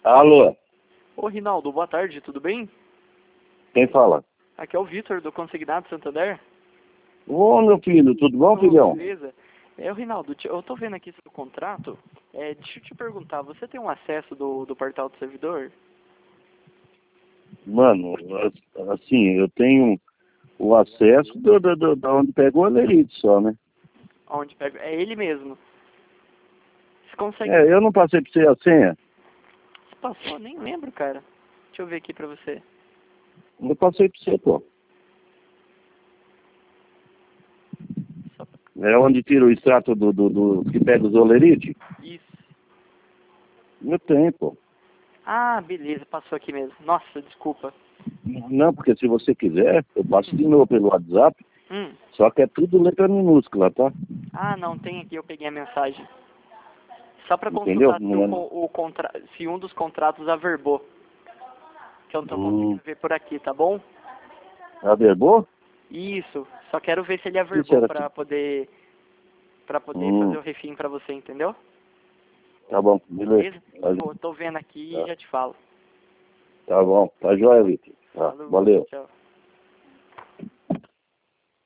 Alô, Ô, Rinaldo, boa tarde, tudo bem? quem fala? Aqui é o Vitor, do Consignado Santander. Ô, meu filho, tudo bom, Ô, filhão? beleza. O Rinaldo, eu tô vendo aqui seu contrato. Deixa eu te perguntar, você tem um acesso do portal do servidor? Mano, assim, eu tenho o acesso da onde pegou a Lerite só, né? Onde pega? É ele mesmo. Você consegue... É, eu não passei pra você a senha. Você passou? Nem lembro, cara. Deixa eu ver aqui pra você. Eu passei pra você, pô. Só... É onde tira o extrato que pega os olerite? Isso. Eu tenho, pô. Ah, beleza, passou aqui mesmo. Nossa, desculpa. Não, porque se você quiser, eu passo de novo pelo WhatsApp, Hum. só que é tudo letra minúscula, tá? Ah, não, tem aqui, eu peguei a mensagem. Só pra Entendeu? consultar se, se um dos contratos averbou. Que eu não tô conseguindo ver por aqui, tá bom? Averbou? Isso, só quero ver se ele O que averbou será que... pra poder fazer o refim pra você, entendeu? Tá bom, beleza. Beleza? Tô vendo aqui e já te falo. Tá bom, tá joia, Vitor. Tá, Falou, valeu. tchau.